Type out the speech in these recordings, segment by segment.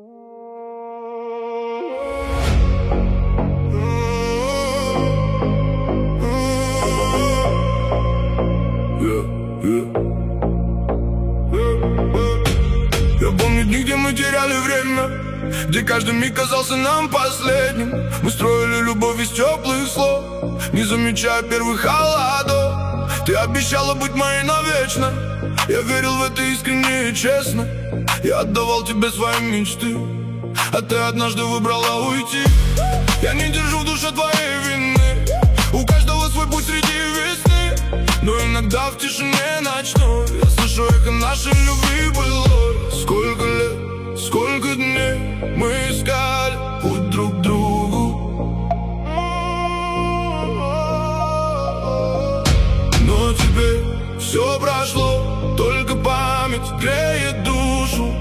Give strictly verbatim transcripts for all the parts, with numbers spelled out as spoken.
Я помню дни, где мы теряли время, где каждый миг казался нам последним. Мы строили любовь из теплых слов, не замечая первых холодов. Ты обещала быть моей навечно, я верил в это искренне и честно. Я отдавал тебе свои мечты, а ты однажды выбрала уйти. Я не держу в душе твоей вины, у каждого свой путь среди весны. Но иногда в тишине ночной я слышу эхо нашей любви былой. Сколько лет, сколько дней мы искали путь друг к другу, но теперь все прошло, только память греет душу.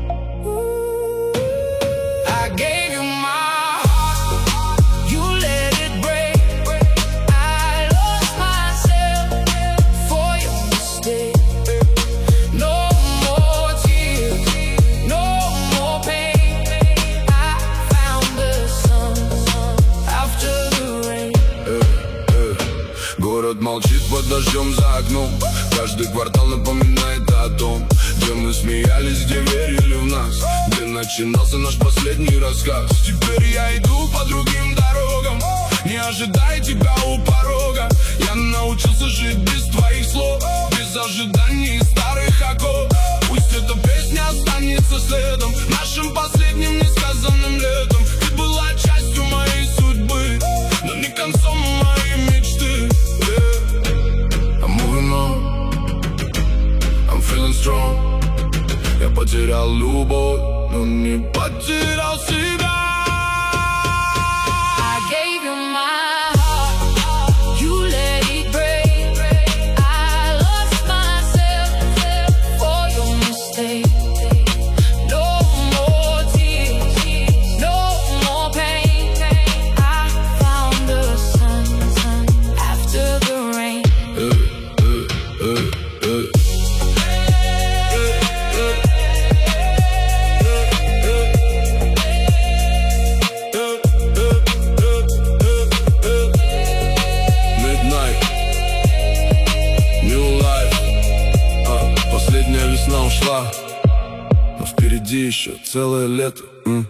Город молчит под дождем за окном, каждый квартал напоминает о том, где мы смеялись, где верили в нас, где начинался наш последний рассказ. Теперь я иду по другим дорогам, не ожидая тебя у порога. Я научился жить без твоих слов, без ожиданий и старых оков. Пусть эта песня останется следом, нашим последним несказанным летом. Ты была частью моей судьбы, но не концом моей мечты. I'm feeling strong. Я потерял любовь, но не потерял себя. I gave you my heart, you let it break. I lost myself for your mistake. No more tears, no more pain. I found the sun after the rain. uh, uh, uh, uh. Весна ушла, но впереди еще целое лето. М.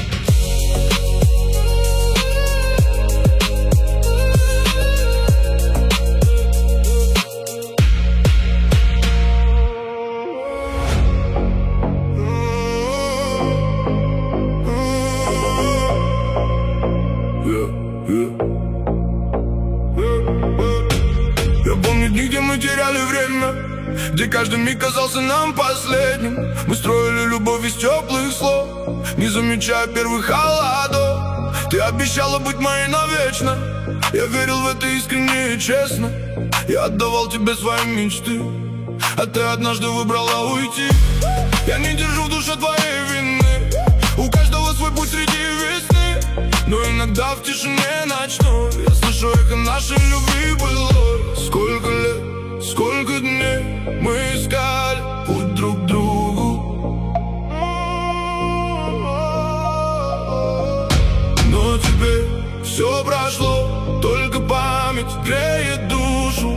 Я помню дни, где мы теряли время, где каждый миг казался нам последним. Мы строили любовь из теплых слов, не замечая первых холодов. Ты обещала быть моей навечно, я верил в это искренне и честно. Я отдавал тебе свои мечты, а ты однажды выбрала уйти. Я не держу в душе твоей вины, у каждого свой путь среди весны. Но иногда в тишине ночной я слышу эхо нашей любви былой. Сколько лет, сколько дней мы искали путь друг к другу, но теперь все прошло, только память греет душу.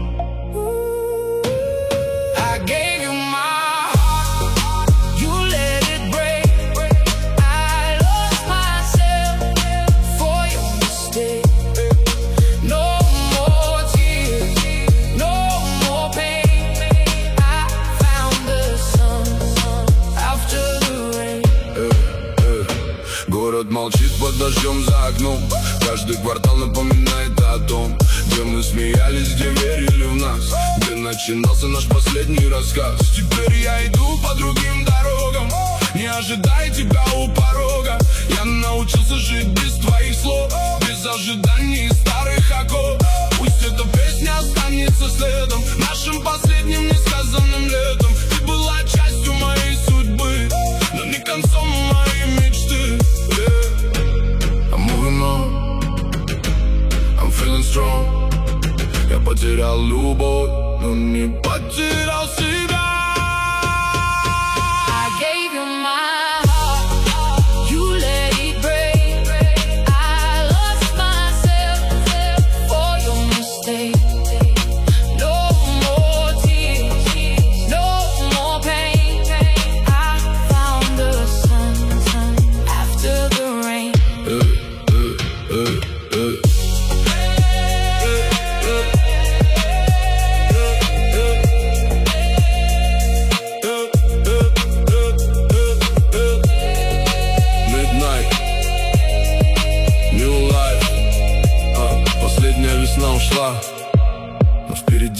Город молчит под дождем за окном, каждый квартал напоминает о том, где мы смеялись, где верили в нас, где начинался наш последний рассказ. Теперь я иду по другим дорогам, не ожидая тебя у порога. Я научился жить без твоих слов, без ожиданий и старых оков. Пусть эта песня останется следом, нашим последним несказанным летом. Ты была частью моей судьбы, но не концом моей мечты. I'm moving on, I'm feeling strong. Я потерял любовь, но не потерял себя. I gave you my heart.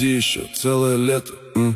впереди еще целое лето. м.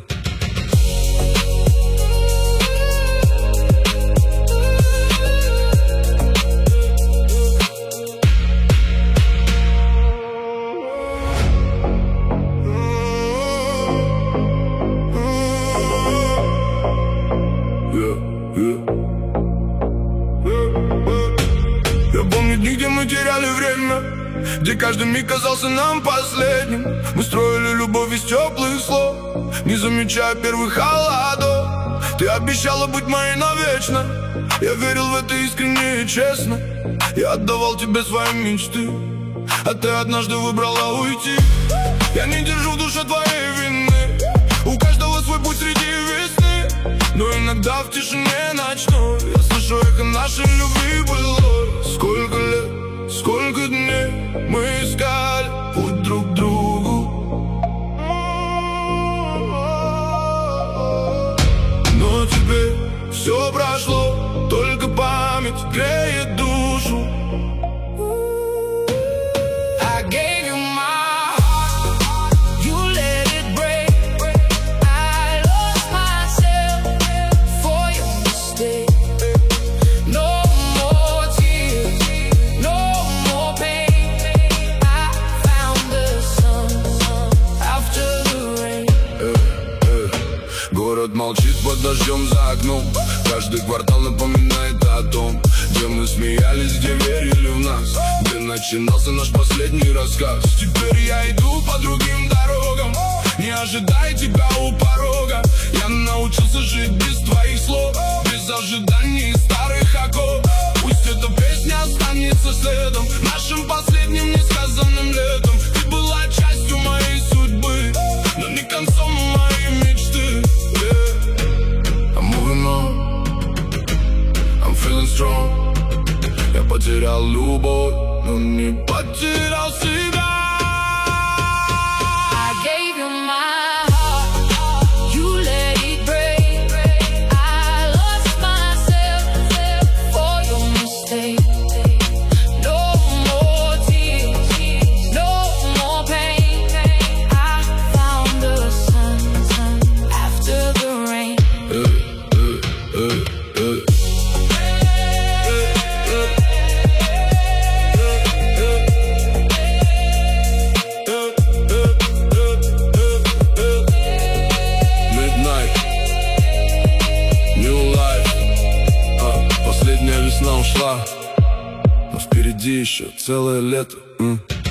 Я помню дни, где мы теряли время, где каждый миг казался нам последним. Мы строили любовь из теплых слов, не замечая первых холодов. Ты обещала быть моей навечно, я верил в это искренне и честно. Я отдавал тебе свои мечты, а ты однажды выбрала уйти. Я не держу в душе твоей вины, у каждого свой путь среди весны. Но иногда в тишине ночной я слышу эхо нашей любви былой. Сколько лет, сколько дней мы искали путь друг к другу, но теперь все прошло, только память греет душу. I gave you my heart, you let it break. I lost myself for your mistake. No more tears, no more pain. I found the sun after the rain. Э, э. Город молчит под дождем за окном, каждый квартал напоминает о том, где мы смеялись, где верили в нас, где начинался наш последний рассказ. Теперь я иду по другим дорогам, не ожидая тебя у порога. Я научился жить без твоих слов, без ожиданий старых оков. Пусть эта песня останется следом, нашим последним несказанным летом. Ты была частью моей судьбы, но не концом моей мечты. Yeah. I'm moving on, I'm feeling strong. Я потерял любовь, но не потерял себя. I gave you my heart, you let it break. I lost myself for your mistake. No more tears, no more pain. I found the sun after the rain. Э, э, э, э. Midnight, New Life. А, последняя весна ушла, но впереди еще целое лето. м.